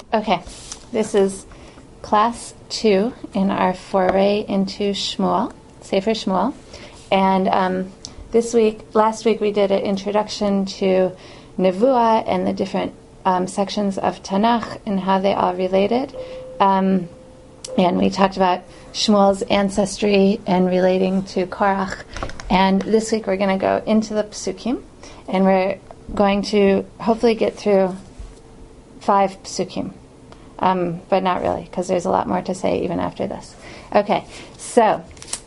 Okay, this is class 2 in our foray into Shmuel, Sefer Shmuel. And last week we did an introduction to Nevuah and the different sections of Tanakh and how they all related. And we talked about Shmuel's ancestry and relating to Korach. And this week we're going to go into the Psukim, and we're going to hopefully get through 5 Psukim. But not really, because there's a lot more to say even after this. Okay, so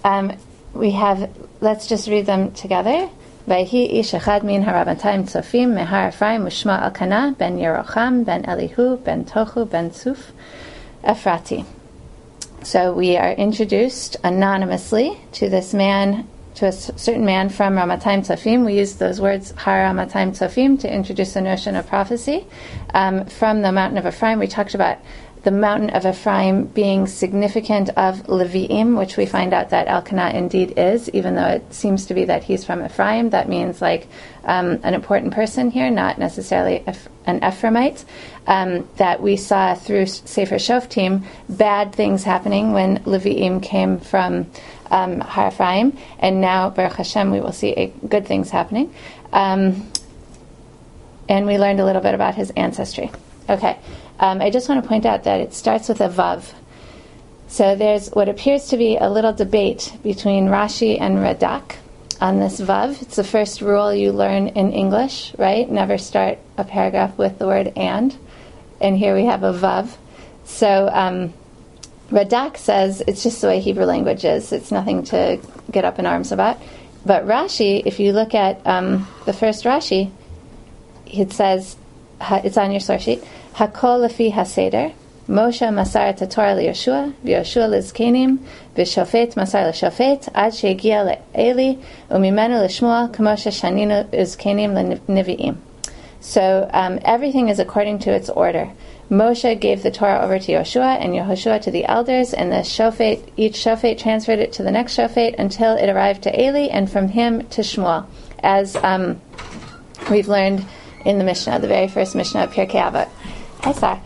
let's just read them together. Vayhi ish echad min harabatayim tzofim mehar Ephraim u'shma Elkanah ben Yerocham ben Elihu ben Tochu ben Tzuf Ephrati. So we are introduced anonymously to this man, to a certain man from Ramatayim Tzofim. We use those words, Har Ramatayim Tzofim, to introduce the notion of prophecy. From the mountain of Ephraim, we talked about the mountain of Ephraim being significant of Levi'im, which we find out that Elkanah indeed is, even though it seems to be that he's from Ephraim. That means an important person here, not necessarily an Ephraimite. That we saw through Sefer Shoftim bad things happening when Levi'im came from Har Ephraim, and now Baruch Hashem we will see good things happening. And we learned a little bit about his ancestry. Okay, I just want to point out that it starts with a Vav. So there's what appears to be a little debate between Rashi and Radak on this Vav. It's the first rule you learn in English, right? Never start a paragraph with the word and here we have a Vav. So Radak says it's just the way Hebrew language is. It's nothing to get up in arms about. But Rashi, if you look at the first Rashi, it says, it's on your source sheet, Hakol lefi haseder, Moshe masar et Torah liYoshua, v'Yoshua lizkenim, v'shofet masar l'shofet, ad she'egia le'eli, u'mimenu l'shmuel, k'mo sheshaninu izkenim l'nevi'im. So everything is according to its order. Moshe gave the Torah over to Yoshua, and Yehoshua to the elders, and each shofet transferred it to the next shofet until it arrived to Eli, and from him to Shmuel, as we've learned in the Mishnah, the very first Mishnah of Pirkei Avot. Hi, Sar.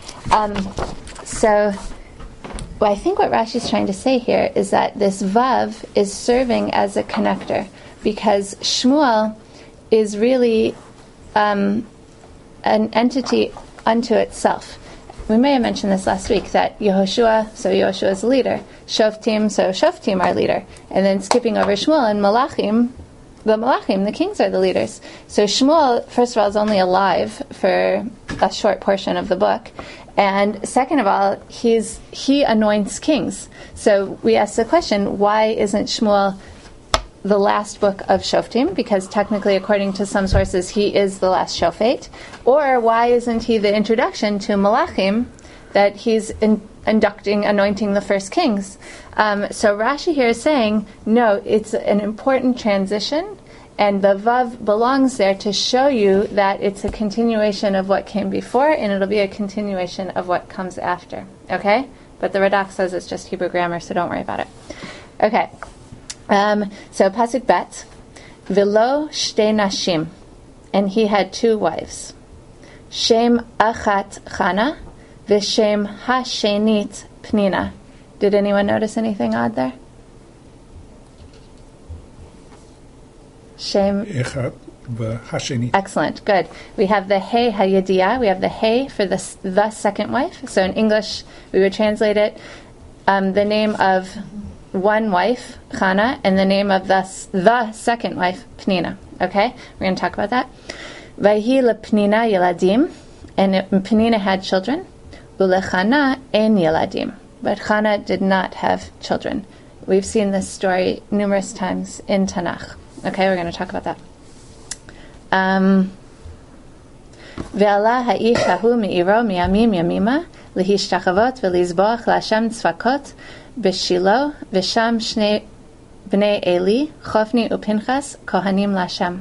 I think what Rashi's trying to say here is that this Vav is serving as a connector, because Shmuel is really an entity unto itself. We may have mentioned this last week, that Yehoshua, so Yehoshua is the leader, Shoftim, so Shoftim are leader, and then skipping over Shmuel and Malachim, the kings are the leaders. So Shmuel, first of all, is only alive for a short portion of the book, and second of all, he anoints kings. So we ask the question, why isn't Shmuel the last book of Shoftim? Because technically, according to some sources, he is the last Shofet. Or why isn't he the introduction to Malachim, that he's anointing the first kings? So Rashi here is saying, no, it's an important transition, and the Vav belongs there to show you that it's a continuation of what came before, and it'll be a continuation of what comes after. Okay? But the Radak says it's just Hebrew grammar, so don't worry about it. Okay. So Pasuk Bet, V'lo shte nashim, and he had 2 wives. Shem achat Chana, v'shem hashenit Pnina. Did anyone notice anything odd there? Shem echat v'hashenit. Excellent, good. We have the Hey Hayediyah. We have the Hey for the second wife. So in English, we would translate it the name of one wife, Chana, and the name of the second wife, Pnina. Okay? We're going to talk about that. Vayhi lePnina yeladim, and Pnina had children. Ulechana en yeladim, but Chana did not have children. We've seen this story numerous times in Tanakh. Okay, we're going to talk about that. Ve'ala ha'ish hahu mi'iro mi'amim yamima lehishtakhavot ve'lizboach la'Hashem tzvakot B'Shilo, v'sham shnei b'nei Eli, Chofni uPinchas, Kohanim Lashem.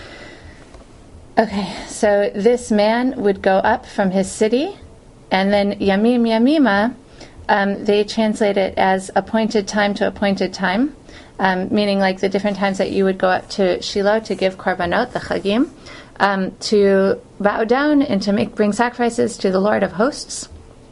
Okay, so this man would go up from his city, and then Yamim Yamima, they translate it as appointed time to appointed time, meaning like the different times that you would go up to Shiloh to give korbanot, the chagim, to bow down and to bring sacrifices to the Lord of hosts.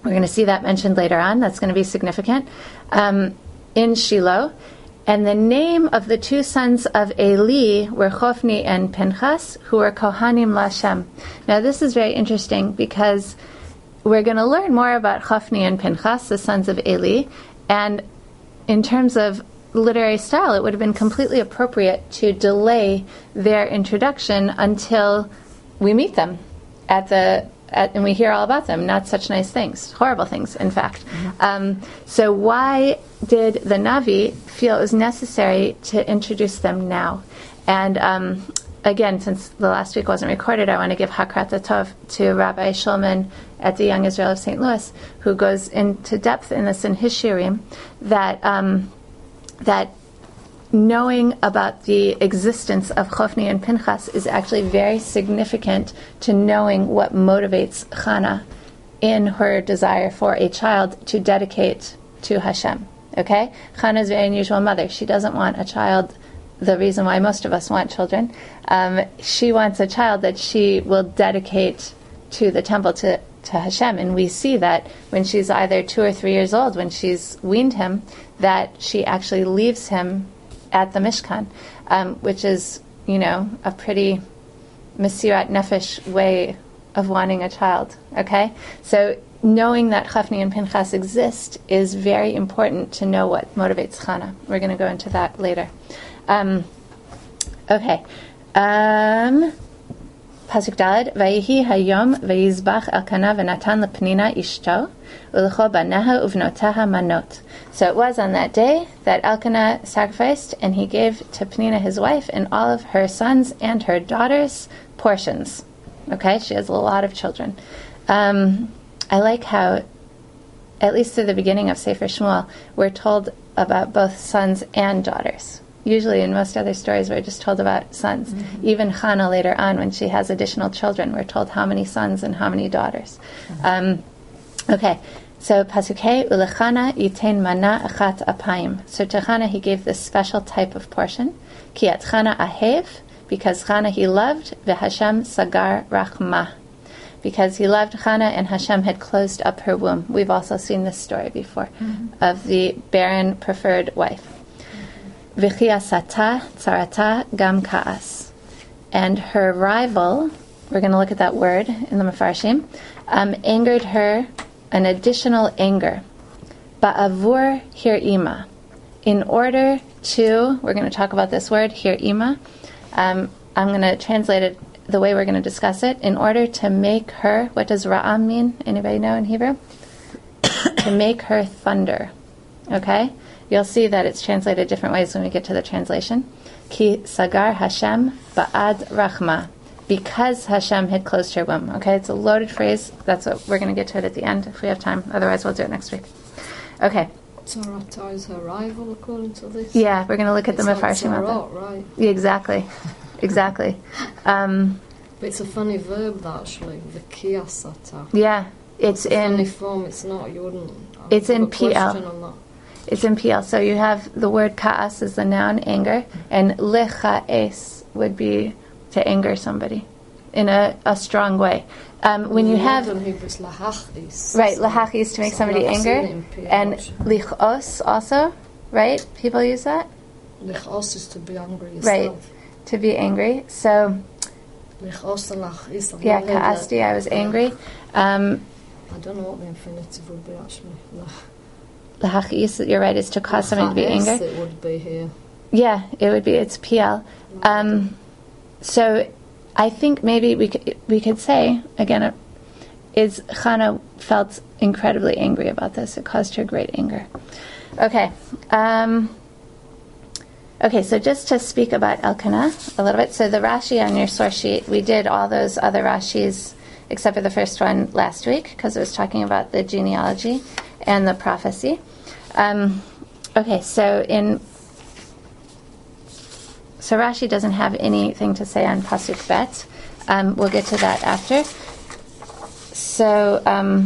We're going to see that mentioned later on. That's going to be significant. In Shiloh. And the name of the two sons of Eli were Chofni and Pinchas, who were Kohanim Lashem. Now this is very interesting because we're going to learn more about Chofni and Pinchas, the sons of Eli, and in terms of literary style, it would have been completely appropriate to delay their introduction until we meet them and we hear all about them. Not such nice things, horrible things, in fact. So why did the Navi feel it was necessary to introduce them now? And again, since the last week wasn't recorded, I want to give Hakrat Tov to Rabbi Shulman at the Young Israel of St. Louis, who goes into depth in this in his shiurim, that knowing about the existence of Chofni and Pinchas is actually very significant to knowing what motivates Chana in her desire for a child to dedicate to Hashem. Okay? Chana is a very unusual mother. She doesn't want a child, the reason why most of us want children. She wants a child that she will dedicate to the temple, to Hashem. And we see that when she's either 2 or 3 years old, when she's weaned him, that she actually leaves him at the Mishkan, which is, a pretty Mesirat Nefesh way of wanting a child. Okay? So knowing that Chofni and Pinchas exist is very important to know what motivates Chana. We're going to go into that later. Okay. Pasuk Daled, Vayihi hayom vayizbach Elkanah v'natan lePnina ishto u'lecho baneha uvnoteha manot. So it was on that day that Elkanah sacrificed, and he gave to Pnina his wife and all of her sons and her daughters portions. Okay, she has a lot of children. I like how, at least through the beginning of Sefer Shmuel, we're told about both sons and daughters. Usually in most other stories we're just told about sons. Mm-hmm. Even Chana later on, when she has additional children, we're told how many sons and how many daughters. Mm-hmm. Okay, so Pasuk Hey, Ulechana yitain mana achat apayim. So to Chana he gave this special type of portion. Ki at Chana ahev, because Chana he loved, v'Hashem sagar rachma, because he loved Chana and Hashem had closed up her womb. We've also seen this story before, of the barren preferred wife. V'chiasata tzarata gam ka'as. And her rival, we're going to look at that word in the Mefarshim, angered her an additional anger. Ba'avur hir'ima. In order to, we're going to talk about this word, hir'ima. I'm going to translate it the way we're going to discuss it. In order to make her, what does ra'am mean? Anybody know in Hebrew? To make her thunder. Okay? You'll see that it's translated different ways when we get to the translation. Ki sagar Hashem ba'ad rachma. Because Hashem had closed her womb. Okay, it's a loaded phrase. That's what we're going to get to it at the end if we have time. Otherwise, we'll do it next week. Okay. Tzarata is her rival, according to this. Yeah, we're going to look at the Mefarshim. Right? Exactly. But it's a funny verb, that, actually. The kiasata. Yeah, it's in funny form. It's not. You wouldn't. It's in PL. It's in PL. So you have the word ka'as as the noun anger, and lecha'es would be to anger somebody in a strong way. When you have right, lahachis to make somebody anger, and lichos also, right? People use that. Lichos is to be angry yourself. Right, to be angry. So lichos and lachis. Yeah, ka'asti, I was angry. I don't know what the infinitive would be actually. Lahachis, you're right, is to cause somebody to be angry. It would be here. Yeah, it would be. It's PL. So I think maybe we could say again, is Chana felt incredibly angry about this. It caused her great anger. Okay. Okay, so just to speak about Elkanah a little bit. So the Rashi on your source sheet, we did all those other Rashis except for the first one last week because it was talking about the genealogy and the prophecy. Okay, so Rashi doesn't have anything to say on Pasuk Bet. We'll get to that after. So,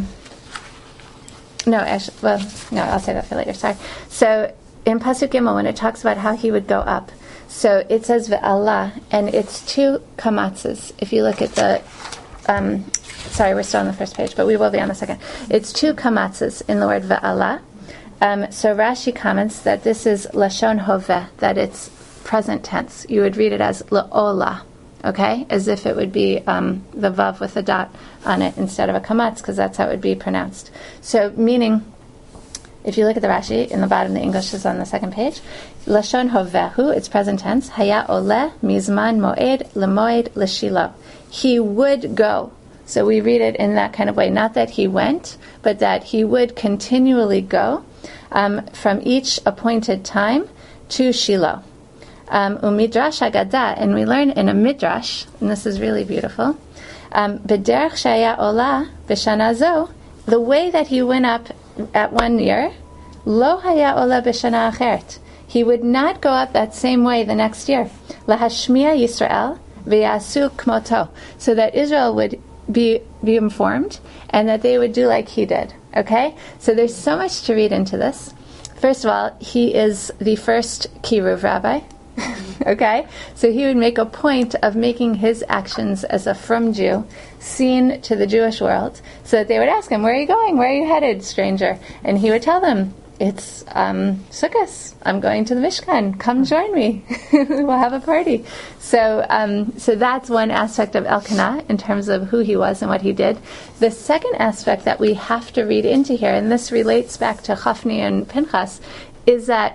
I'll say that for later, sorry. So, in Pasuk Gimel, when it talks about how he would go up, so it says Ve'Allah, and it's 2 kamatzes. If you look at the sorry, we're still on the first page, but we will be on the second. It's 2 kamatzes in the word ve'ala. So Rashi comments that this is lashon hoveh, that it's present tense. You would read it as le'ola, okay? As if it would be the vav with a dot on it instead of a kamatz, because that's how it would be pronounced. So meaning, if you look at the Rashi in the bottom, the English is on the second page. Lashon hovehu, it's present tense. Haya ole mizman moed lemoed leshilo. He would go. So we read it in that kind of way. Not that he went, but that he would continually go from each appointed time to Shiloh. Umidrash Haggadah, and we learn in a midrash, and this is really beautiful. B'derech shaya ola b'shana zo, the way that he went up at 1 year, lo haya ola b'shana acheret. He would not go up that same way the next year. Lahashmiya Yisrael v'yasu kmoto, so that Israel would be informed and that they would do like he did. Okay? So there's so much to read into this. First of all, he is the first Kiruv rabbi. Okay? So he would make a point of making his actions as a frum Jew seen to the Jewish world, so that they would ask him, where are you going? Where are you headed, stranger? And he would tell them, it's Sukkot. I'm going to the Mishkan. Come join me. We'll have a party. So that's one aspect of Elkanah in terms of who he was and what he did. The second aspect that we have to read into here, and this relates back to Chafni and Pinchas, is that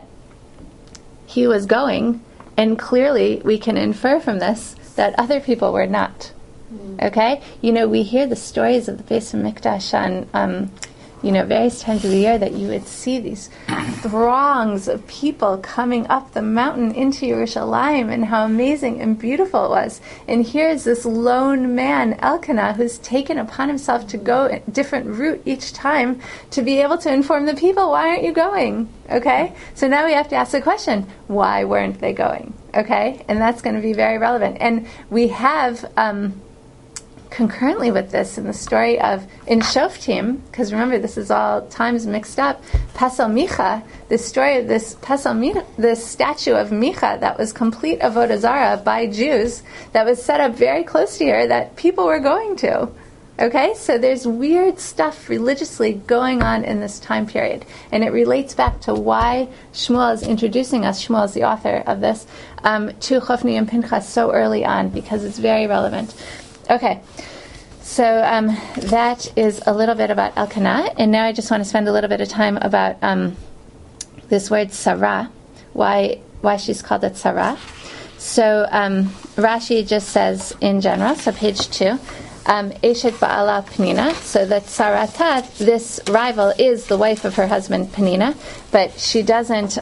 he was going, and clearly we can infer from this that other people were not. Okay? We hear the stories of the Beis HaMikdash on various times of the year, that you would see these throngs of people coming up the mountain into Yerushalayim, and how amazing and beautiful it was. And here's this lone man, Elkanah, who's taken upon himself to go a different route each time to be able to inform the people, why aren't you going? Okay? So now we have to ask the question, why weren't they going? Okay? And that's going to be very relevant. And we have concurrently with this in the story of in Shoftim, because remember this is all times mixed up, Pesel Micha, the story of this this statue of Micha that was complete avodah zarah by Jews, that was set up very close to here, that people were going to. Okay, so there's weird stuff religiously going on in this time period, and it relates back to why Shmuel is introducing us, Shmuel is the author of this, to Chofni and Pinchas so early on, because it's very relevant. Okay, so that is a little bit about Elkanah, and now I just want to spend a little bit of time about this word Sarah, why she's called it Sarah. So Rashi just says in general, so page 2, Eshet Ba'ala Penina, so that Sarata, this rival, is the wife of her husband Penina, but she doesn't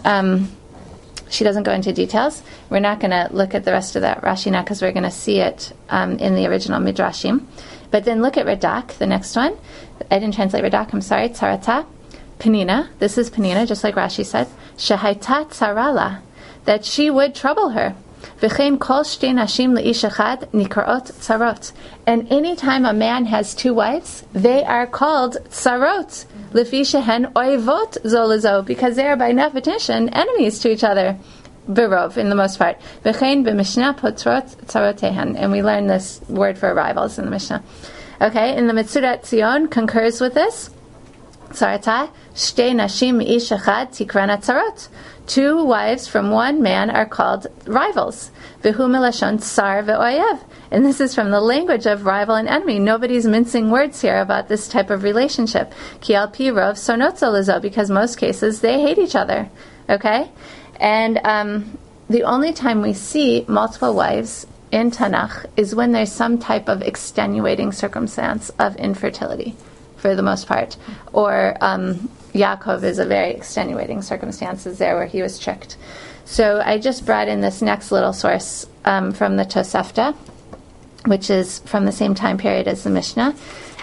go into details. We're not going to look at the rest of that Rashi now, because we're going to see it in the original Midrashim. But then look at Radak, the next one. I didn't translate Radak, I'm sorry. Tzarata, Penina. This is Penina, just like Rashi said. Shehaita tzarala, that she would trouble her. V'chein kol shtei nashim le'ish echad nikraot tzarot. And any time a man has 2 wives, they are called tzarot. Lefi shehen oivot zo lezo, because they are by definition enemies to each other. Berov, in the most part. V'chein b'mishnah potrot tzarotehen. And we learn this word for rivals in the Mishnah. Okay, and the Metzudat Zion concurs with this. Tzarata, shtei nashim ish echad tikrana tzarot. 2 wives from 1 man are called rivals. V'hu milashon tsar ve'oyev. And this is from the language of rival and enemy. Nobody's mincing words here about this type of relationship. Ki al pi rov sonot zo lezo, because most cases they hate each other. Okay? And the only time we see multiple wives in Tanakh is when there's some type of extenuating circumstance of infertility, for the most part. Or Yaakov is a very extenuating circumstances there where he was tricked. So I just brought in this next little source from the Tosefta, which is from the same time period as the Mishnah,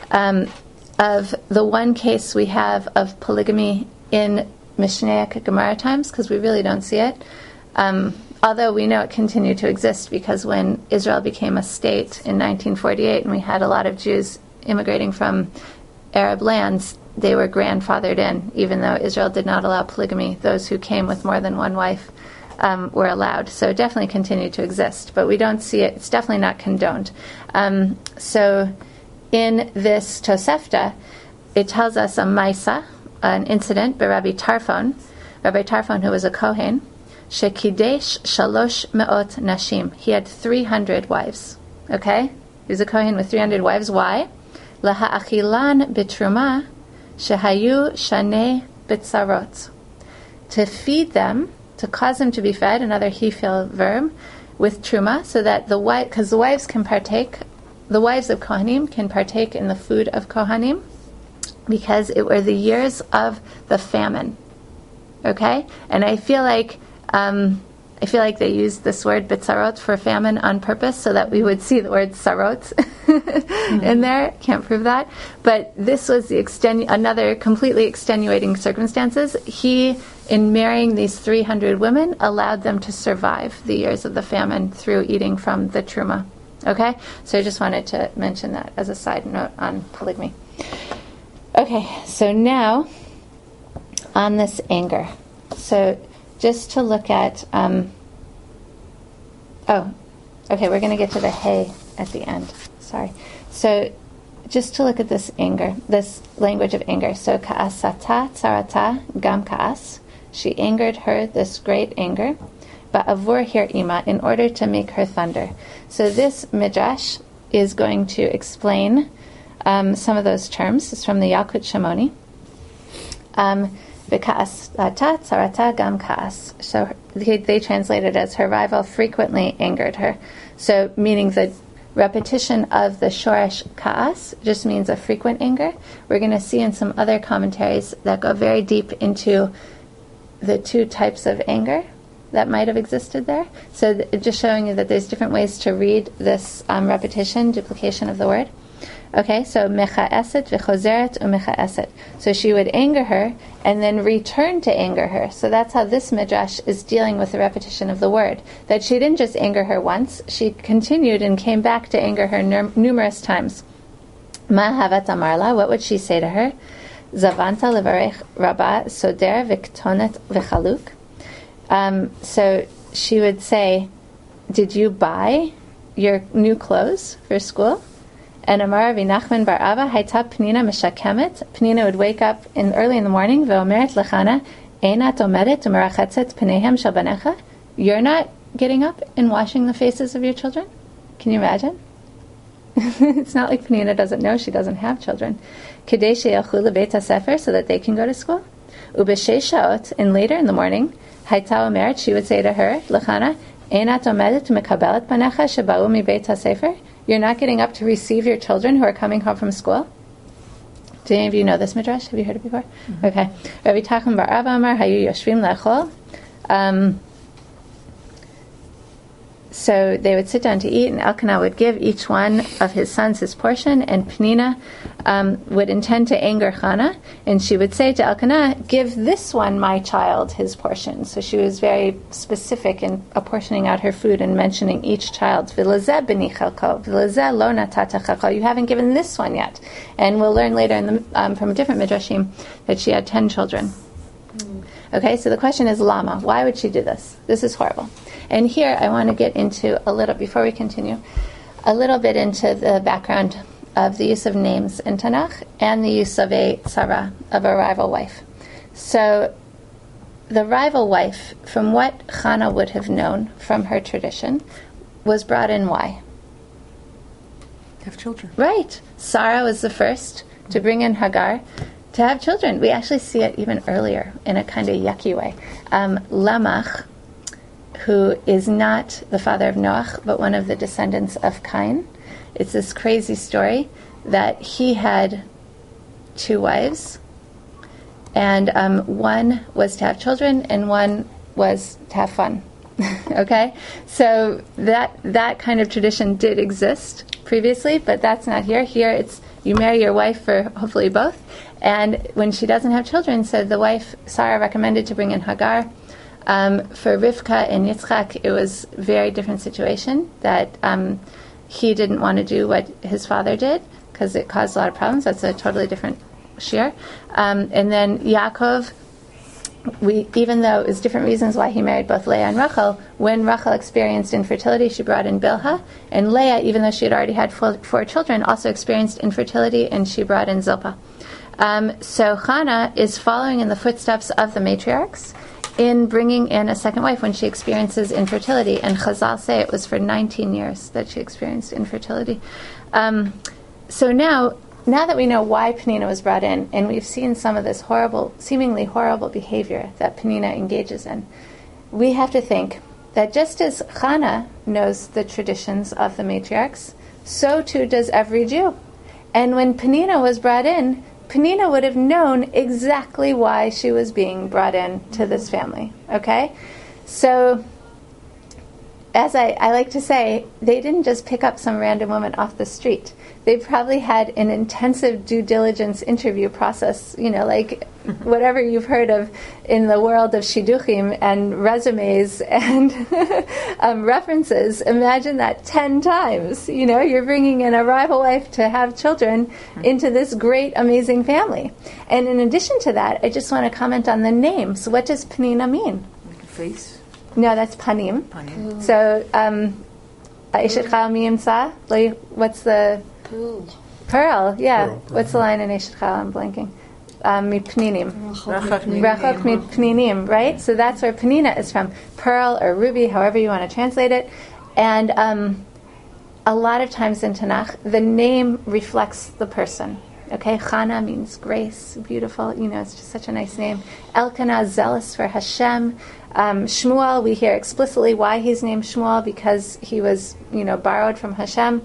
of the one case we have of polygamy in Mishnaic Gemara times, because we really don't see it. Although we know it continued to exist, because when Israel became a state in 1948 and we had a lot of Jews immigrating from Arab lands, they were grandfathered in, even though Israel did not allow polygamy. Those who came with more than 1 wife were allowed. So it definitely continued to exist, but we don't see it. It's definitely not condoned. So in this Tosefta, it tells us a Maisa, an incident by Rabbi Tarfon, who was a Kohen, Shekidesh Shalosh Me'ot Nashim. He had 300 wives. Okay? He was a Kohen with 300 wives. Why? Laha'achilan bitruma shehayu shanei bitzarot. To feed them, to cause them to be fed, another he-fil verb, with truma, so that the wife, because the wives can partake, the wives of Kohanim can partake in the food of Kohanim, because it were the years of the famine. Okay? And I feel like they used this word bitzarot for famine on purpose so that we would see the word sarot in there. Can't prove that. But this was the another completely extenuating circumstances. He, in marrying these 300 women, allowed them to survive the years of the famine through eating from the truma. Okay? So I just wanted to mention that as a side note on polygamy. Okay, so now on this anger. So just to look at, we're going to get to the hay at the end. Sorry. So just to look at this anger, this language of anger. So ka'asata tzarata gam ka'as. She angered her, this great anger. Ba'avur hir ima, in order to make her thunder. So this midrash is going to explain some of those terms. It's from the Yalkut Shimoni. V'ka'asata tzarata gam ka'as. So they translate it as her rival frequently angered her. So meaning the repetition of the shoresh ka'as just means a frequent anger. We're going to see in some other commentaries that go very deep into the two types of anger that might have existed there. So just showing you that there's different ways to read this repetition, duplication of the word. Okay, so mecha'eset v'chozeret u'mecha'eset. So she would anger her and then return to anger her. So that's how this midrash is dealing with the repetition of the word. That she didn't just anger her once, she continued and came back to anger her numerous times. Ma havat amarla, what would she say to her? Zavanta levarech rabba soder v'ktonet v'chaluk. So she would say, did you buy your new clothes for school? And Amar Nachman bar Abba Haita Pnina Meshakemet. Pnina would wake up early in the morning. Ve'omeret lechana Einat omedet umerachetzet pneihem shel banecha. You're not getting up and washing the faces of your children. Can you imagine? It's not like Pnina doesn't know she doesn't have children. Kedei sheyalchu lebeit hasefer, so that they can go to school. Ubesheish shaot, and later in the morning, Haita omeret, she would say to her, lechana Einat omedet umekabelet banecha sheba'u mibeit hasefer. You're not getting up to receive your children who are coming home from school? Do any of you know this midrash? Have you heard it before? Mm-hmm. Okay. Rabbi Tachum bar Abba Amar Hayu Yoshvim Lechol. So they would sit down to eat, and Elkanah would give each one of his sons his portion, and Pnina would intend to anger Chana, and she would say to Elkanah, give this one, my child, his portion. So she was very specific in apportioning out her food and mentioning each child. V'lezeh b'ni chalko, v'lezeh lo natata chalko. You haven't given this one yet. And we'll learn later from a different midrashim that she had 10 children. Okay, so the question is, Lama? Why would she do this? This is horrible. And here I want to get into a little, before we continue, a little bit into the background of the use of names in Tanakh and the use of a tzara, of a rival wife. So the rival wife, from what Chana would have known from her tradition, was brought in why? Have children. Right. Sarah was the first to bring in Hagar to have children. We actually see it even earlier in a kind of yucky way. Lamach, who is not the father of Noach, but one of the descendants of Cain. It's this crazy story that he had 2 wives, and one was to have children, and one was to have fun. Okay? So that kind of tradition did exist previously, but that's not here. Here it's you marry your wife for hopefully both, and when she doesn't have children, so the wife, Sarah, recommended to bring in Hagar. For Rivka and Yitzchak, it was a very different situation, that he didn't want to do what his father did because it caused a lot of problems. That's a totally different shir. And then Yaakov even though it was different reasons why he married both Leah and Rachel, when Rachel experienced infertility, she brought in Bilhah, and Leah, even though she had already had four children, also experienced infertility, and she brought in Zilpah. So Hannah is following in the footsteps of the matriarchs in bringing in a second wife when she experiences infertility, and Chazal say it was for 19 years that she experienced infertility. So now that we know why Penina was brought in, and we've seen some of this seemingly horrible behavior that Penina engages in, we have to think that just as Hannah knows the traditions of the matriarchs, so too does every Jew. And when Penina was brought in, Penina would have known exactly why she was being brought in to this family. Okay? So, as I like to say, they didn't just pick up some random woman off the street. They probably had an intensive due diligence interview process, like whatever you've heard of in the world of shidduchim and resumes and references. Imagine that 10 times. You're bringing in a rival wife to have children into this great, amazing family. And in addition to that, I just want to comment on the name. So what does Penina mean? Like a face? No, that's panim. Panim. So, Eshet Chal Mi Yimtza? What's the... Pearl, yeah. Pearl. What's the line in Eshet Chal? I'm blanking. Mipninim. Rachel Rachok Mipninim, right? So that's where Penina is from. Pearl or ruby, however you want to translate it. And a lot of times in Tanakh, the name reflects the person. Okay, Chana means grace, beautiful. It's just such a nice name. Elkanah, zealous for Hashem. Shmuel, we hear explicitly why he's named Shmuel, because he was, borrowed from Hashem.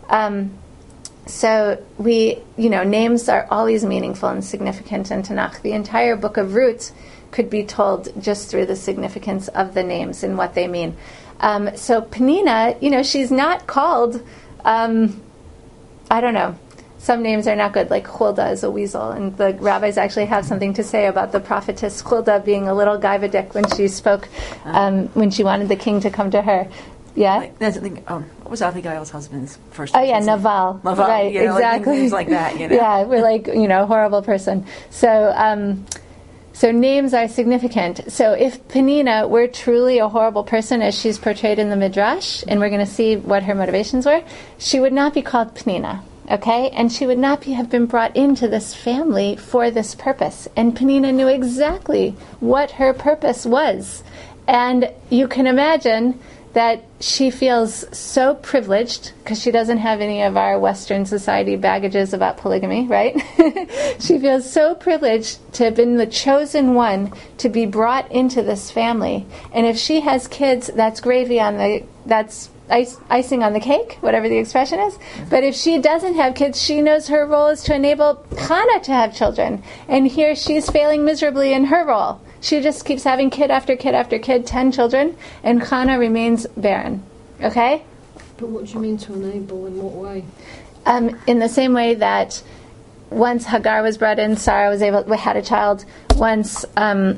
So names are always meaningful and significant in Tanakh. The entire book of Ruth could be told just through the significance of the names and what they mean. So Penina, she's not called, I don't know, some names are not good, like Huldah is a weasel, and the rabbis actually have something to say about the prophetess Huldah being a little gaivadik when she spoke, when she wanted the king to come to her. Yeah? Like, that's the thing, what was Abigail's husband's first Oh, name? yeah, Naval. Naval, right, exactly. Like things like that, Yeah, we're like, horrible person. So, so names are significant. So if Penina were truly a horrible person as she's portrayed in the Midrash, and we're going to see what her motivations were, she would not be called Penina. Okay, and she would not have been brought into this family for this purpose. And Penina knew exactly what her purpose was. And you can imagine that she feels so privileged, because she doesn't have any of our Western society baggages about polygamy, right? She feels so privileged to have been the chosen one to be brought into this family. And if she has kids, that's gravy on that's icing on the cake, whatever the expression is. But if she doesn't have kids, she knows her role is to enable Hannah to have children. And here she's failing miserably in her role. She just keeps having kid after kid after kid, 10 children, and Hannah remains barren. Okay? But what do you mean to enable? In what way? In the same way that once Hagar was brought in, Sarah had a child. Once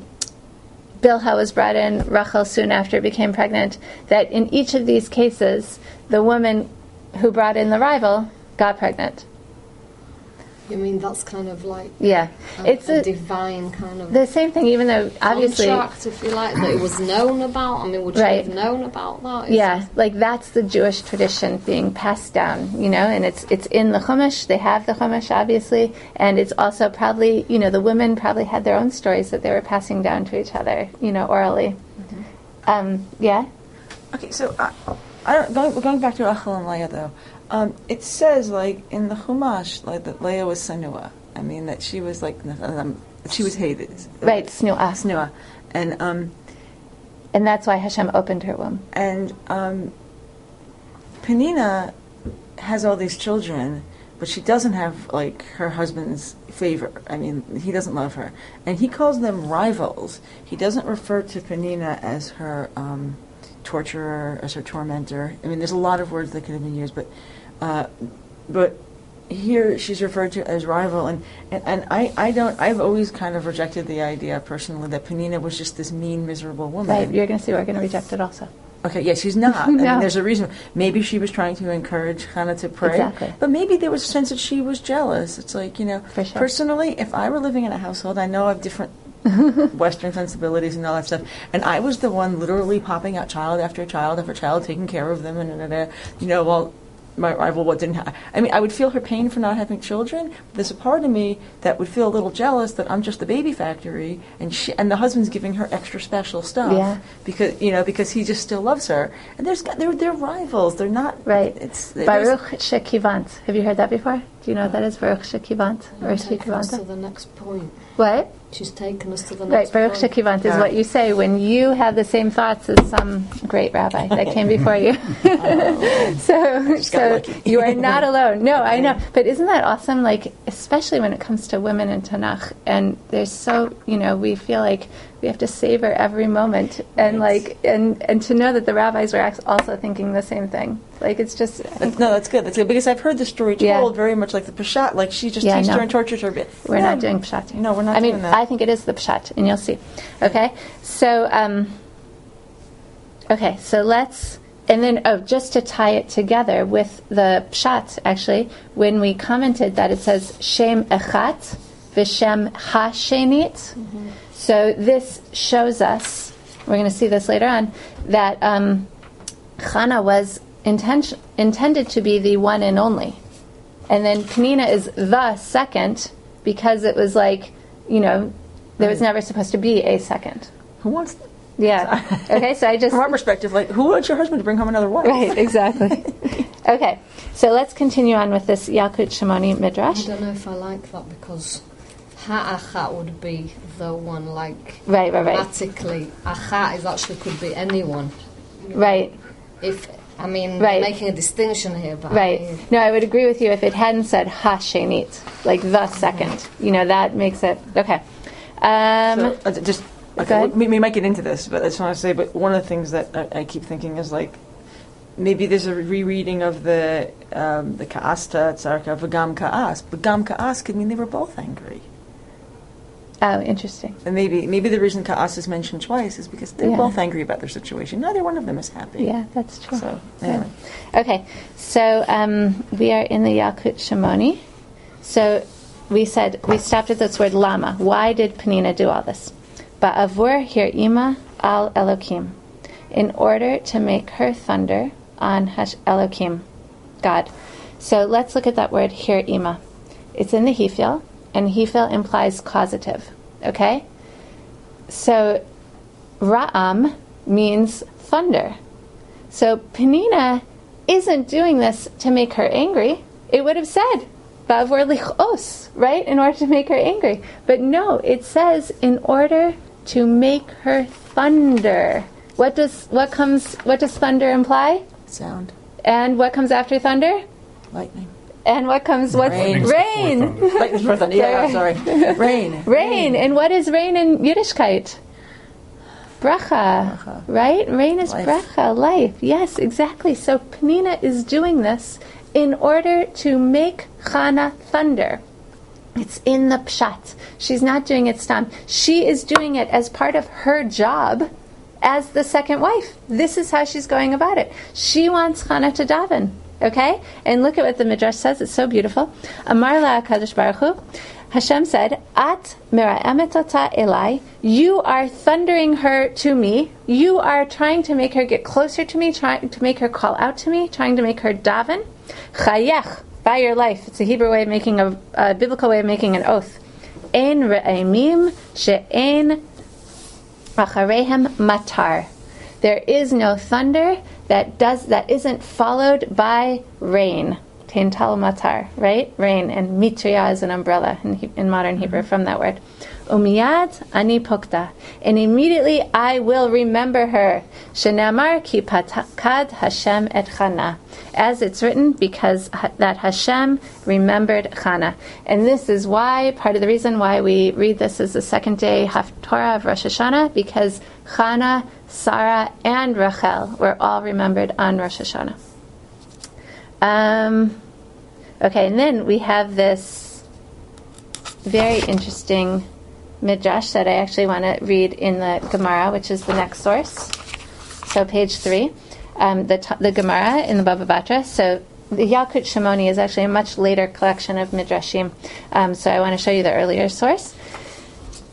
Bilhah was brought in, Rachel soon after became pregnant, that in each of these cases, the woman who brought in the rival got pregnant. You mean that's kind of like it's a divine kind of the same thing, even though obviously contract, if you like, that it was known about. I mean, would you have known about that? Like that's the Jewish tradition being passed down, and it's in the Chumash. They have the Chumash, obviously, and it's also probably, the women probably had their own stories that they were passing down to each other, orally. Mm-hmm. Okay, so going back to Rachel and Leah, though. It says, like, in the Chumash, like, that Leah was Sanua. I mean, that she was, like, she was hated. Right, Snua. Snua. And that's why Hashem opened her womb. And Penina has all these children, but she doesn't have, like, her husband's favor. I mean, he doesn't love her. And he calls them rivals. He doesn't refer to Penina as her torturer, as her tormentor. I mean, there's a lot of words that could have been used, but here she's referred to as rival, and I've always kind of rejected the idea personally that Penina was just this mean, miserable woman. Right, you're going to see we're going to reject it also. Okay, yeah, she's not. No. I mean, there's a reason. Maybe she was trying to encourage Hannah to pray. Exactly. But maybe there was a sense that she was jealous. It's like, For sure. Personally, if I were living in a household, I know I have different Western sensibilities and all that stuff. And I was the one literally popping out child after child after child, taking care of them, and well, my rival didn't have. I mean, I would feel her pain for not having children. But there's a part of me that would feel a little jealous that I'm just the baby factory, and the husband's giving her extra special stuff because he just still loves her. And they're rivals. They're not right. Baruch Shekivant. Have you heard that before? Do you know what that is? Baruch Shekivant or Shekivant? To the next point. What? She's taken us to the next Baruch Shekivant is what you say when you have the same thoughts as some great rabbi that came before you. So you are not alone. No, I know. But isn't that awesome? Like, especially when it comes to women in Tanakh, and there's we feel like we have to savor every moment, and and to know that the rabbis were also thinking the same thing. Like, it's just that's good. That's good because I've heard the story told very much like the Peshat. Like she just teased her and tortured her. We're not doing Peshat. No, we're not doing that. I think it is the Peshat, and you'll see. Okay, so let's. And then, just to tie it together with the Pshat, actually, when we commented that it says Shem Echat V'Shem Ha-Shenit, so this shows us, we're going to see this later on, that Chana was intended to be the one and only. And then Penina is the second because it was like, there was never supposed to be a second. Who wants that? Yeah. Okay, so I just... From our perspective, like, who wants your husband to bring home another wife? Right, exactly. Okay, so let's continue on with this Yalkut Shimoni Midrash. I don't know if I like that because Ha'achat would be the one, like... Right. Grammatically, Achat actually could be anyone. Right. Making a distinction here. But right. No, I would agree with you if it hadn't said Ha-Shenit, like the second. That makes it... Okay. We might get into this, but I just want to say, but one of the things that I keep thinking is like, maybe there's a rereading of the Ka'asta Tzarka V'gam Ka'as. V'gam Ka'as could mean they were both angry. Oh, interesting. And maybe the reason Ka'as is mentioned twice is because they're both angry about their situation. Neither one of them is happy. Yeah, that's true. So, anyway. Okay, so we are in the Yalkut Shimoni. So we stopped at this word Lama. Why did Penina do all this? Ba'avur hir'ima al Elokim, in order to make her thunder on Elokim, God. So let's look at that word hir'ima. It's in the Hifil, and Hifil implies causative. Okay? So Ra'am means thunder. So Penina isn't doing this to make her angry. It would have said Ba'avur lichos, right? In order to make her angry. But no, it says in order to make her thunder. What does thunder imply? Sound. And what comes after thunder? Lightning. And what comes? Rain. Lightning's before thunder. Yeah, sorry. Rain. Rain. And what is rain in Yiddishkeit? Bracha. Right? Rain is life. Bracha, life. Yes, exactly. So Penina is doing this in order to make Chana thunder. It's in the Pshat. She's not doing it stam. She is doing it as part of her job as the second wife. This is how she's going about it. She wants Chana to daven. Okay? And look at what the Midrash says. It's so beautiful. Amar la HaKadosh Baruch Hu. Hashem said, At mera'emet ota elai. You are thundering her to me. You are trying to make her get closer to me, trying to make her call out to me, trying to make her daven. Chayech. By your life. It's a Hebrew way of making a biblical way of making an oath. Ein re'emim she'ein achareihem matar. There is no thunder that isn't followed by rain. Teintal matar, right? Rain, and mitria is an umbrella in modern Hebrew from that word. Umiyad ani pokta, and immediately I will remember her. Shenamar ki patakad Hashem et Chana, as it's written, because that Hashem remembered Chana. And this is why, part of the reason why we read this as the second day Haftorah of Rosh Hashanah, because Chana, Sarah, and Rachel were all remembered on Rosh Hashanah. Okay, and then we have this very interesting Midrash that I actually want to read in the Gemara, which is the next source. So page 3, the Gemara in the Baba Batra. So the Yalkut Shimoni is actually a much later collection of Midrashim. So I want to show you the earlier source.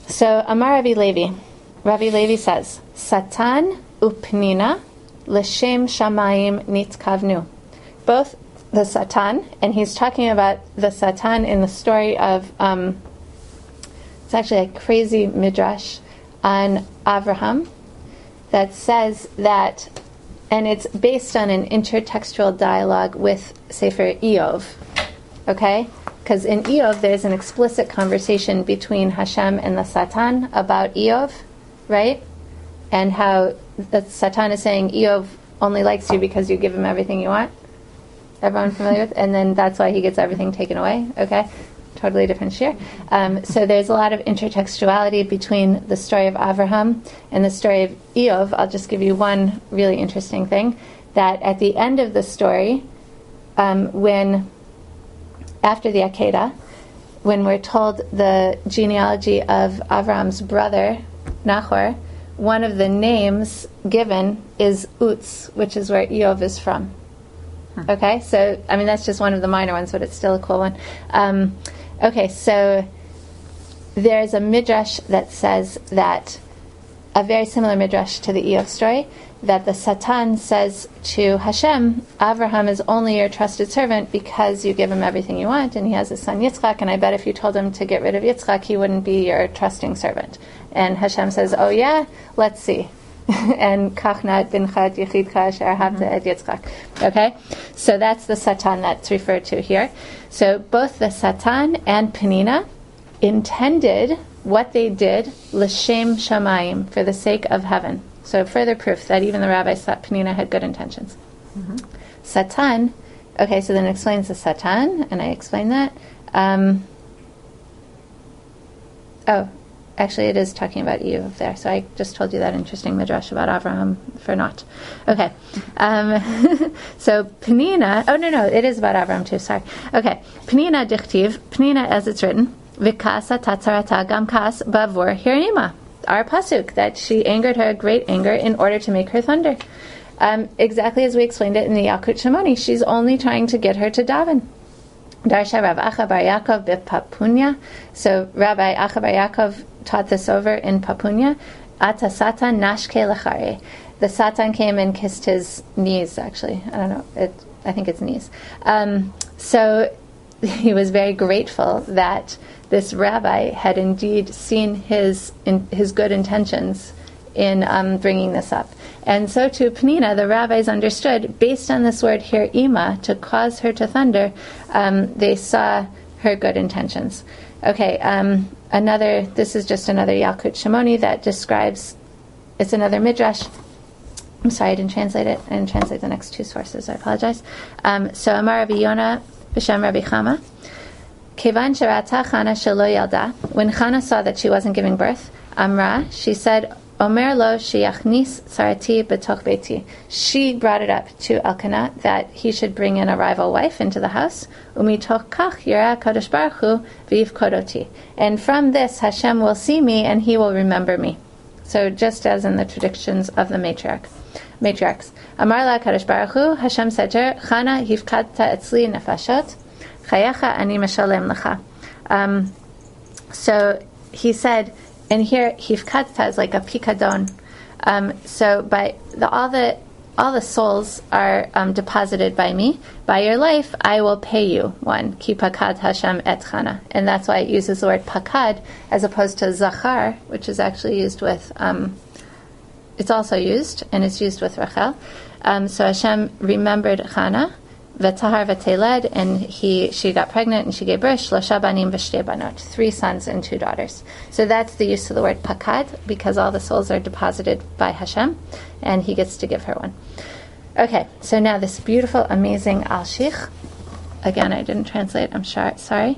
So Amar Rabbi Levi. Rabbi Levi says, Satan upnina l'shem shamayim nitkavnu. Both the Satan, and he's talking about the Satan in the story of, it's actually a crazy midrash on Avraham that says that, and it's based on an intertextual dialogue with Sefer Eov, okay? Because in Eov there's an explicit conversation between Hashem and the Satan about Eov, right? And how the Satan is saying Eov only likes you because you give him everything you want. Everyone familiar with? And then that's why he gets everything taken away, okay? Totally different share. So there's a lot of intertextuality between the story of Avraham and the story of Eov. I'll just give you one really interesting thing, that at the end of the story, when after the Akedah, when we're told the genealogy of Avraham's brother, Nahor, one of the names given is Utz, which is where Eov is from. Okay, so, I mean, that's just one of the minor ones, but it's still a cool one. Okay, so there's a midrash that says that, a very similar midrash to the Eov story, that the Satan says to Hashem, Avraham is only your trusted servant because you give him everything you want, and he has a son Yitzchak, and I bet if you told him to get rid of Yitzchak, he wouldn't be your trusting servant. And Hashem says, oh yeah, let's see. And kachnat binchad yichidcha asher havta et Yitzchak. Okay, so that's the Satan that's referred to here. So both the Satan and Penina intended what they did l'shem shamayim, for the sake of heaven. So further proof that even the rabbis thought Penina had good intentions. Mm-hmm. Satan, okay, so then it explains the Satan, and I explained that. Actually, it is talking about Eov there. So I just told you that interesting midrash about Avraham for naught. Okay. So Penina, no, it is about Avraham too, sorry. Okay. Penina dichtiv, Penina as it's written, Vikasa tatzarata gam kas bavur hirima. Our pasuk, that she angered her great anger in order to make her thunder. Exactly as we explained it in the Yalkut Shimoni. She's only trying to get her to daven. Darsha Rav Acha bar Yaakov b'Papunya. So Rabbi Acha bar Yaakov taught this over in Papunya. Ata Satan nashke lechare. The Satan came and kissed his knees, actually. I don't know. I think it's knees. So he was very grateful that this rabbi had indeed seen his good intentions in bringing this up. And so to Penina, the rabbis understood, based on this word here, ima, to cause her to thunder, they saw her good intentions. Okay, this is just another Yalkut Shimoni that describes, it's another midrash. I'm sorry, I didn't translate it. I didn't translate the next two sources. I apologize. So Amar Rabbi Yonah b'Shem Rabbi Chama, Kevan sherata Chana shelo yalda, when Chana saw that she wasn't giving birth, Amra, she said, Omer lo sheyachnis sarati b'toch beiti. She brought it up to Elkanah that he should bring in a rival wife into the house. Umitoch kach yira kadosh baruch hu v'yifkodoti. And from this Hashem will see me and he will remember me. So just as in the traditions of the matriarchs. Amar la kadosh baruch hu, Hashem said to her, Chana hifkadta etzli nefashot, chayacha ani meshalem lecha. So he said, and here hifkadta is like a pikadon. So by all the souls are deposited by me. By your life, I will pay you one. Ki pakad Hashem et Chana, and that's why it uses the word pakad as opposed to zachar, which is actually used with. It's also used, and it's used with Rachel. So Hashem remembered Chana, v'tahar v'teled, and she got pregnant and she gave birth, shlosha banim v'shtei banot, 3 sons and 2 daughters. So that's the use of the word pakad, because all the souls are deposited by Hashem, and he gets to give her one. Okay, so now this beautiful, amazing Alshich. Again, I didn't translate, I'm sorry.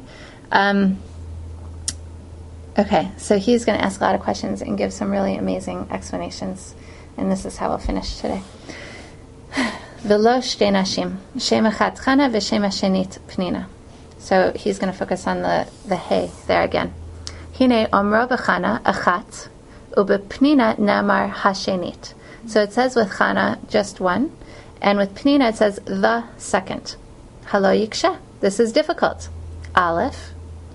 Okay, so he's going to ask a lot of questions and give some really amazing explanations, and this is how we'll finish today. V'lo shtei nashim, shem achat Chana v'shem hashenit Penina. So he's going to focus on the hey there again. Hine omro b'Chana achat, u'b'Penina namar hashenit. So it says with Chana just one, and with Penina it says the second. Halo yiksha. This is difficult. Aleph,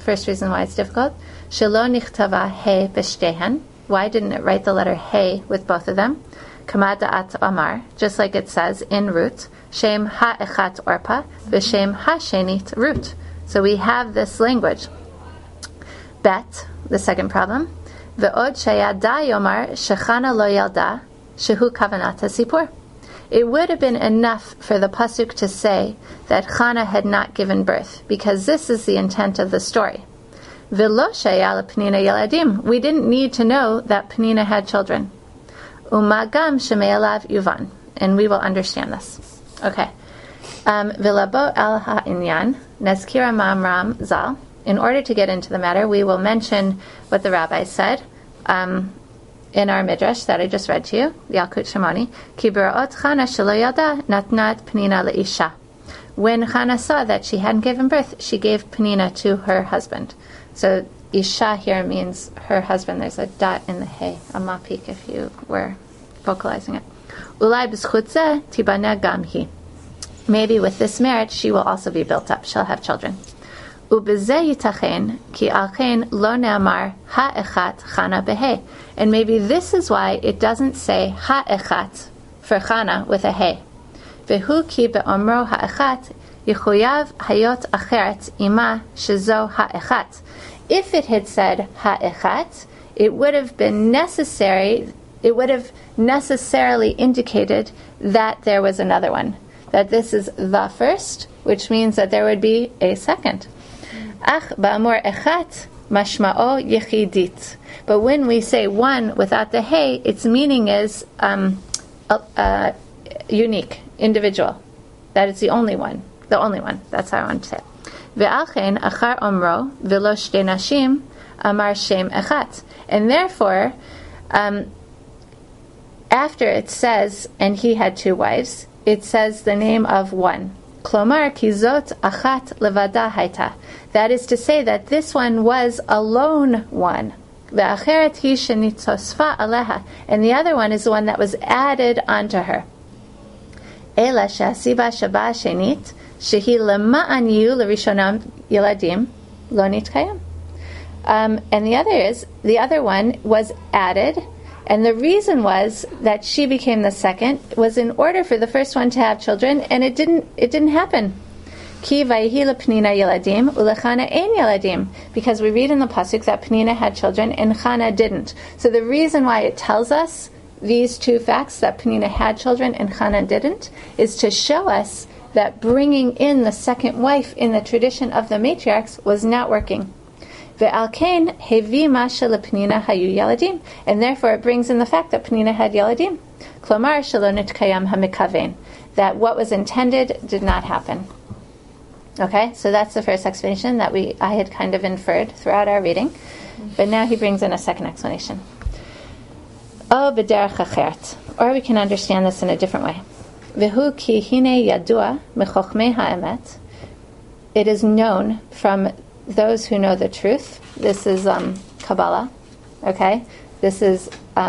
first reason why it's difficult. Shelo nichtava he b'shtehen. Why didn't it write the letter he with both of them? Kama da'at Amar, just like it says in Ruth, Shem ha'echat Orpa, v'shem ha'shenit Ruth. So we have this language. Bet, the second problem, Ve'od sheyada yomar shechana lo yalda, shehu kavanat hasipur. It would have been enough for the pasuk to say that Chana had not given birth, because this is the intent of the story. V'lo sheya lePenina yeladim. We didn't need to know that Penina had children. Umagam sheme'alav yuvan, and we will understand this. Okay. V'labo al ha'inyan nezkira ma'amram zal. In order to get into the matter, we will mention what the rabbi said in our midrash that I just read to you, Yalkut Shimoni. Ki b'ra'ot Chana shelo yalda natnat Penina le'isha. When Chana saw that she hadn't given birth, she gave Penina to her husband. So Isha here means her husband. There's a dot in the hay, a mapik if you were vocalizing it. Ulai b'schut zeh tibana gam hi. Maybe with this marriage she will also be built up. She'll have children. Ubezeh yitachen ki alchen lo ne'amar ha'echat Chana behe. And maybe this is why it doesn't say ha'echat for Chana with a he. Vehu ki be'omro ha'echat yichuyav hayot acheret ima shezo ha'echat. If it had said ha'echat, it would have been necessary. It would have necessarily indicated that there was another one. That this is the first, which means that there would be a second. Ach ba'amor echat mashma'o yechidit. But when we say one without the hey, its meaning is unique, individual. That is the only one. The only one. That's how I want to say it. Ve'alchen achar omro v'lo shtei nashim amar shem echat. And therefore, after it says, and he had two wives, it says the name of one. Klomar kizot achat levada haita. That is to say that this one was alone one. Ve'acheret hi shenitzosfa aleha. And the other one is the one that was added onto her. Ela shasiba shaba shenit shehi lema'an yu l'rishonam yeladim lo nitkayam. And the other one was added, and the reason was that she became the second was in order for the first one to have children, and it didn't happen. Ki vayhi lePenina yeladim uleChana ein yeladim, because we read in the pasuk that Penina had children and Chana didn't. So the reason why it tells us these two facts, that Penina had children and Chana didn't, is to show us that bringing in the second wife in the tradition of the matriarchs was not working. Ve'alkein hevi masha lePenina hayu yeladim, and therefore it brings in the fact that Penina had yeladim. Klomar shelo nitkayam hamikavein, that what was intended did not happen. Okay, so that's the first explanation that I had kind of inferred throughout our reading, but now he brings in a second explanation. O b'derech acheret, or we can understand this in a different way. Vehu ki hine yadua mechochmei ha'emet. It is known from those who know the truth. This is Kabbalah. Okay, this is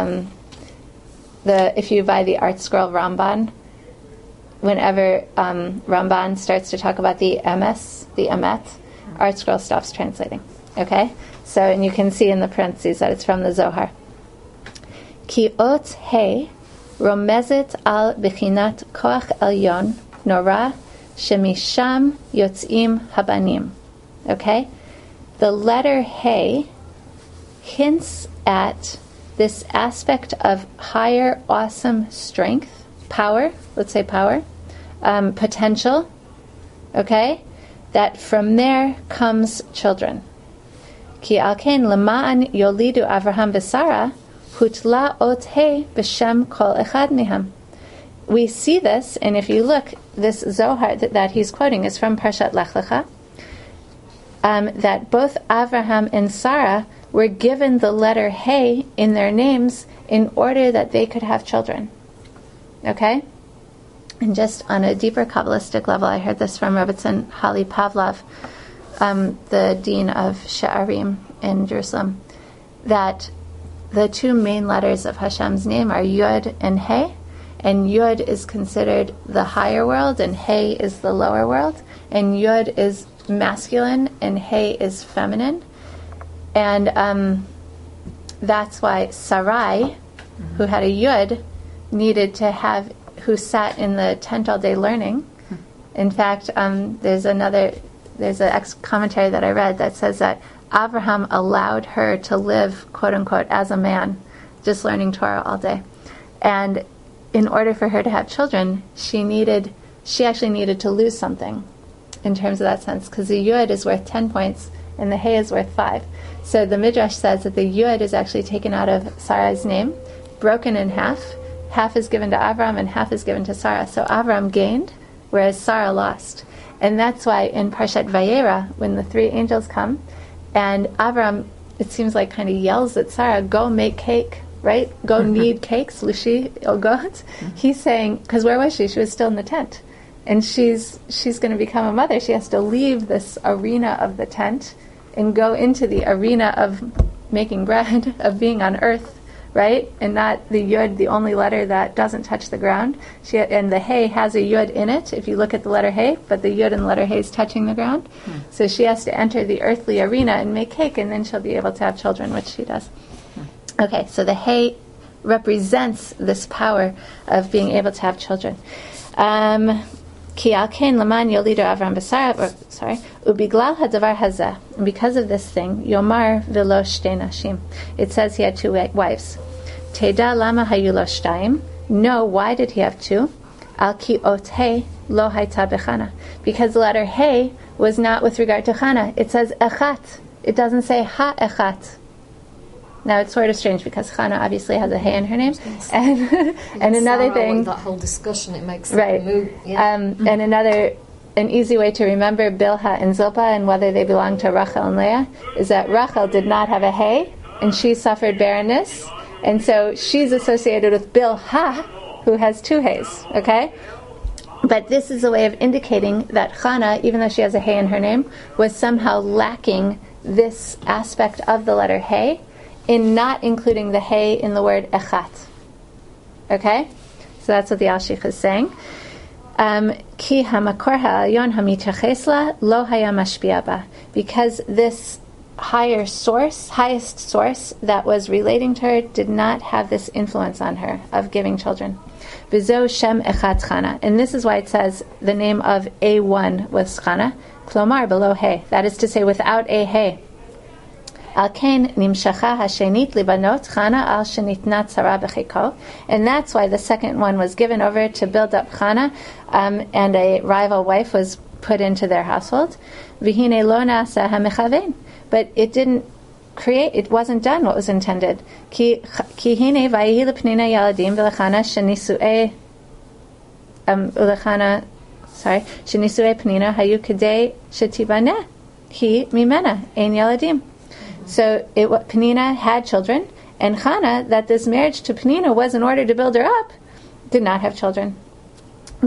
if you buy the Art Scroll Ramban, whenever Ramban starts to talk about the emet, Art Scroll stops translating. Okay, so and you can see in the parentheses that it's from the Zohar. Ki ot he romezet al bechinat koach elyon nora shemisham yotzim habanim. Okay, the letter he hints at this aspect of higher, awesome strength, power. Let's say power, potential. Okay, that from there comes children. Ki alken lema'an yolidu Avraham v'Sara hutla ot he b'shem kol echad miham. We see this, and if you look, this Zohar that he's quoting is from Parshat Lech Lecha. That both Avraham and Sarah were given the letter He in their names in order that they could have children. Okay? And just on a deeper Kabbalistic level, I heard this from Rebbetzin Hali Pavlov, the dean of She'arim in Jerusalem, that the two main letters of Hashem's name are Yud and He, and Yud is considered the higher world, and He is the lower world, and Yud masculine and He is feminine. And that's why Sarai, who had a Yud, needed to have, who sat in the tent all day learning. In fact, there's an commentary that I read that says that Abraham allowed her to live, quote unquote, as a man, just learning Torah all day. And in order for her to have children, she actually needed to lose something in terms of that sense, because the Yud is worth 10 points and the He is worth 5. So the Midrash says that the Yud is actually taken out of Sarah's name, broken in half. Half is given to Avram and half is given to Sarah. So Avram gained, whereas Sarah lost. And that's why in Parshat Vayera, when the 3 angels come, and Avram, it seems like, kind of yells at Sarah, go make cake, right? Go knead cakes, Lushi, Ogot. He's saying, because where was she? She was still in the tent. And she's going to become a mother. She has to leave this arena of the tent and go into the arena of making bread, of being on earth, right? And not the Yud, the only letter that doesn't touch the ground. And the He has a Yud in it, if you look at the letter He, but the Yud in the letter He is touching the ground. So she has to enter the earthly arena and make cake, and then she'll be able to have children, which she does. Okay, so the He represents this power of being able to have children. Ki al ken laman yolido Avram b'Sara, ubiglal hadavar hazeh. And because of this thing, Yomar v'lo shtei nashim. It says he had 2 wives. Teda lama hayu lo shtayim. No, why did he have 2? Al ki ot he lo hayta b'chana. Because the letter He was not with regard to Chana. It says echat. It doesn't say ha echat. Now it's sort of strange because Chana obviously has a He in her name, and another thing. That whole discussion, it makes right. And an easy way to remember Bilhah and Zilpah and whether they belong to Rachel and Leah is that Rachel did not have a He, and she suffered barrenness, and so she's associated with Bilhah, who has 2 He's. Okay. But this is a way of indicating that Chana, even though she has a He in her name, was somehow lacking this aspect of the letter He, in not including the He in the word echat. Okay? So that's what the Alshich is saying. Ki hamakor ha'alyon hamitachesla lo haya mashpia ba. Because this highest source that was relating to her did not have this influence on her of giving children. V'zo shem echat Chana. And this is why it says the name of A1 was Chana. Klomar below He. That is to say, without a He. Al kain nimshacha hashenit libanot Chana al shenitnat Sarah b'chiko, and that's why the second one was given over to build up Chana, and a rival wife was put into their household. V'hine lo na'asa hamechavein, but it didn't create. It wasn't done what was intended. Ki hine vayihi lepnina yaladim v'lechana shenisue shenisue pnina hayu kedei shetibaneh hi mimena ein yaladim. So Penina had children, and Chana, that this marriage to Penina was in order to build her up, did not have children. And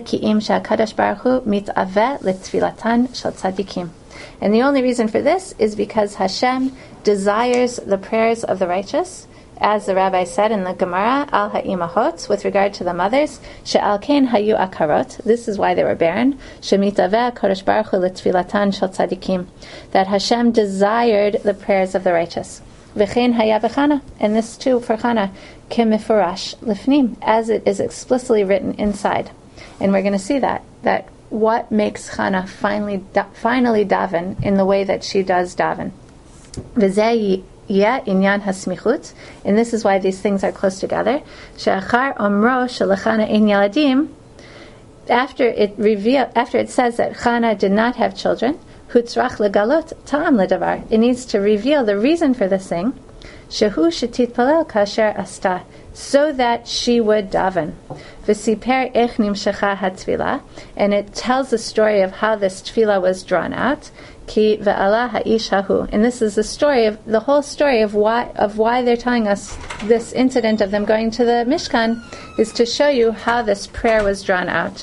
the only reason for this is because Hashem desires the prayers of the righteous, as the rabbi said in the Gemara, al ha'imahot, with regard to the mothers, she'al kein hayu akarot, this is why they were barren, shemitaveh kodesh baruch hu letfilatan shel tzadikim, that Hashem desired the prayers of the righteous. V'chein haya b'chana, and this too for Chana, kemifurash lifnim, as it is explicitly written inside. And we're going to see that what makes Chana finally daven in the way that she does daven. V'zeh inyan hasmichut, and this is why these things are close together. She'achar omro shelechana ein yaladim, after it says that Chana did not have children, hutzrach legalot ta'am ledavar, it needs to reveal the reason for this thing. Shehu shetitpalel kasher asta, so that she would daven. V'siper ech nimshecha hatzvila, and it tells the story of how this tefillah was drawn out. Ki ve'ala ha'ish hahu, and this is the whole story of why they're telling us this incident of them going to the Mishkan, is to show you how this prayer was drawn out.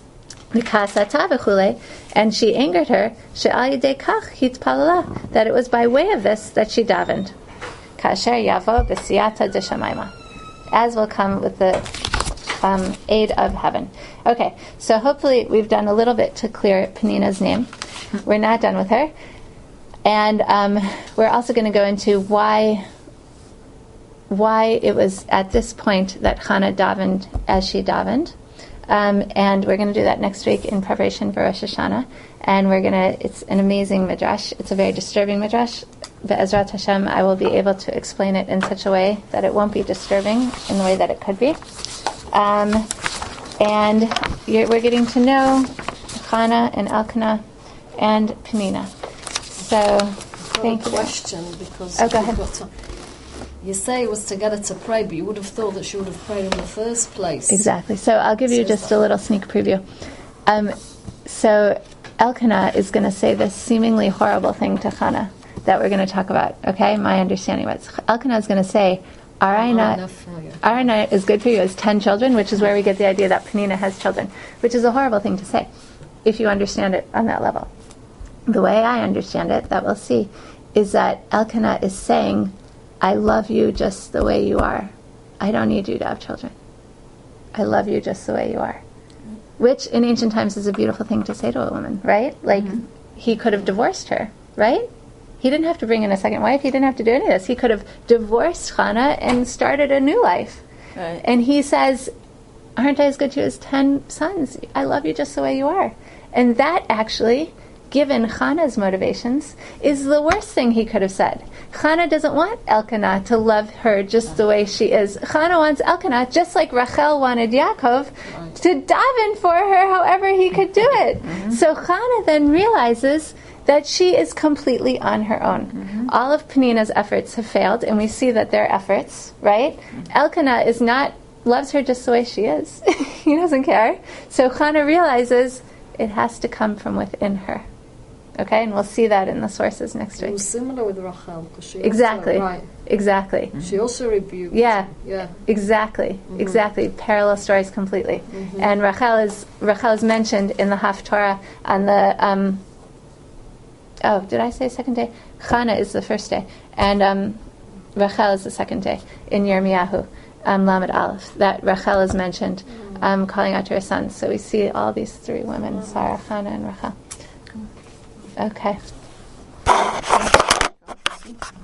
And she angered her, she'al yidei kach hitpalala, that it was by way of this that she davened. Kasher yavo b'siyata d'shamayma, as will come with the aid of heaven. Okay, so hopefully we've done a little bit to clear Penina's name. We're not done with her. And we're also going to go into why it was at this point that Chana davened as she davened. And we're going to do that next week in preparation for Rosh Hashanah. And it's an amazing midrash. It's a very disturbing midrash. Be'ezrat Hashem, I will be able to explain it in such a way that it won't be disturbing in the way that it could be. And we're getting to know Chana and Elkanah and Penina. So, thank you. Question, because go ahead. You say it was to get her to pray, but you would have thought that she would have prayed in the first place. Exactly. So I'll give you just a little sneak preview. So Elkanah is going to say this seemingly horrible thing to Chana that we're going to talk about. Okay, my understanding of it. Elkanah is going to say, Arana is good for you as 10 children, which is where we get the idea that Penina has children, which is a horrible thing to say if you understand it on that level. The way I understand it, that we'll see, is that Elkanah is saying, I love you just the way you are. I don't need you to have children. I love you just the way you are. Which in ancient times is a beautiful thing to say to a woman, right? Like, he could have divorced her, right? He didn't have to bring in a second wife. He didn't have to do any of this. He could have divorced Chana and started a new life. Right. And he says, aren't I as good to you as 10 sons? I love you just the way you are. And that actually, given Chana's motivations, is the worst thing he could have said. Chana doesn't want Elkanah to love her just the way she is. Chana wants Elkanah, just like Rachel wanted Yaakov, to daven for her however he could do it. So Chana then realizes that she is completely on her own. All of Penina's efforts have failed, and we see that they're efforts, right? Elkanah loves her just the way she is. He doesn't care. So Chana realizes it has to come from within her. Okay, and we'll see that in the sources next week. It was similar with Rachel, because she exactly, also, right. Exactly. She also rebuked. Yeah, yeah, exactly, exactly. Parallel stories completely. And Rachel is mentioned in the Haftorah on the. Did I say second day? Chana is the first day, and Rachel is the second day in Yirmiyahu, Lamed Aleph. That Rachel is mentioned, calling out to her sons. So we see all these three women: Sarah, Chana, and Rachel. Okay.